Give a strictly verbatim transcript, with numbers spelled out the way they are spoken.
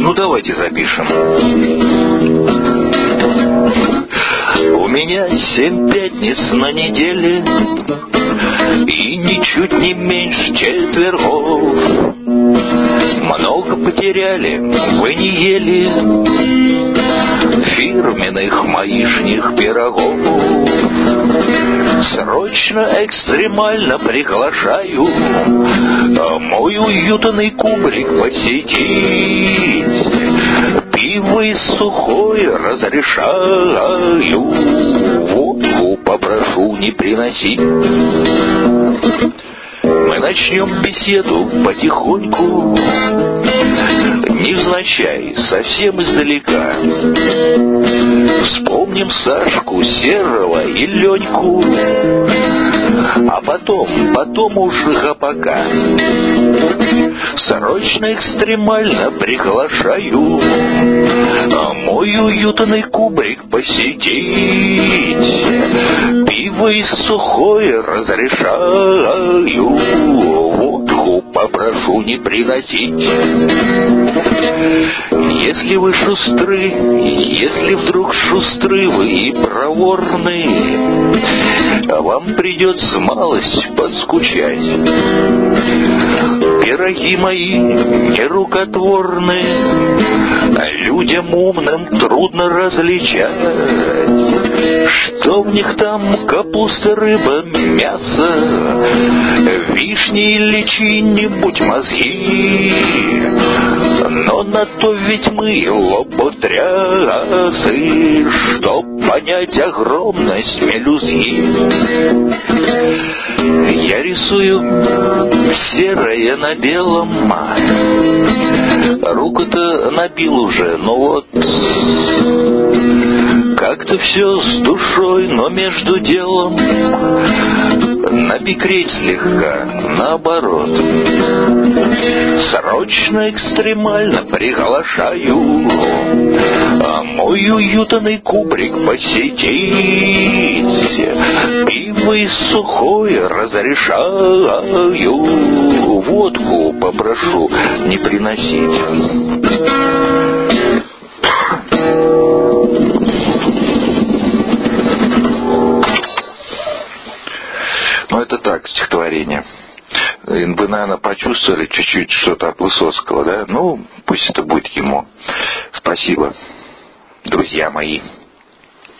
Ну, давайте запишем. У меня семь пятниц на неделе и ничуть не меньше четвергов. Много потеряли, вы не ели фирменных моишних пирогов. Срочно, экстремально приглашаю мой уютный кубрик посетить. Пиво и сухое разрешаю, водку попрошу не приносить. Мы начнем беседу потихоньку, невзначай, совсем издалека. Вспомним Сашку, Серого и Леньку, а потом, потом уж гопака. Срочно, экстремально приглашаю мой уютный кубрик посетить. Пиво и сухое разрешаю, водку попрошу не приносить. Если вы шустры, если вдруг шустры вы и проворны, вам придется малость поскучать. Пироги мои нерукотворны, людям умным трудно различать, что в них там капуста, рыба, мясо, вишни или чьи-нибудь мозги. Но на то ведь мы лоботрясы, чтоб понять огромность мелюзги. Я рисую серое на белом, руку-то набил уже, но вот как-то все с душой, но между делом набекреть слегка, наоборот. Срочно, экстремально приглашаю мой уютный кубрик посетить. Пиво и сухое разрешаю, водку попрошу не приносить. Ну, это так, стихотворение. Вы, наверное, почувствовали чуть-чуть что-то от Высоцкого, да? Ну, пусть это будет ему. Спасибо, друзья мои.